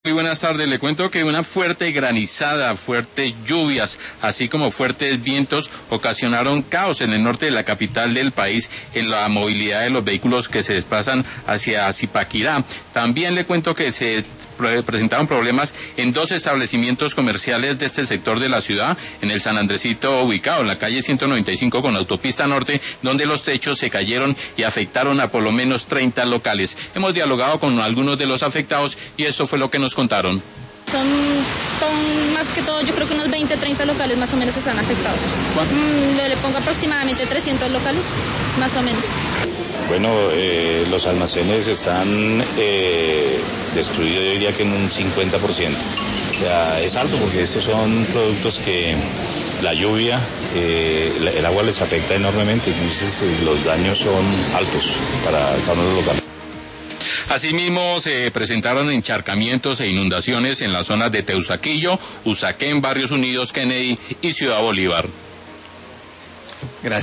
Muy buenas tardes, le cuento que una fuerte granizada, fuertes lluvias, así como fuertes vientos ocasionaron caos en el norte de la capital del país en la movilidad de los vehículos que se desplazan hacia Zipaquirá. También le cuento que se presentaron problemas en dos establecimientos comerciales de este sector de la ciudad, en el San Andresito ubicado en la calle 195 con autopista norte, donde los techos se cayeron y afectaron a por lo menos 30 locales. Hemos dialogado con algunos de los afectados y esto fue lo que nos contaron. Son más que todo, yo creo que unos 20, 30 locales más o menos están afectados. ¿Cuánto? Le pongo aproximadamente 300 locales, más o menos. Bueno, los almacenes están destruidos, yo diría que en un 50%. O sea, es alto porque estos son productos que la lluvia, el agua les afecta enormemente, entonces los daños son altos para cada uno de los locales. Asimismo, se presentaron encharcamientos e inundaciones en las zonas de Teusaquillo, Usaquén, Barrios Unidos, Kennedy y Ciudad Bolívar.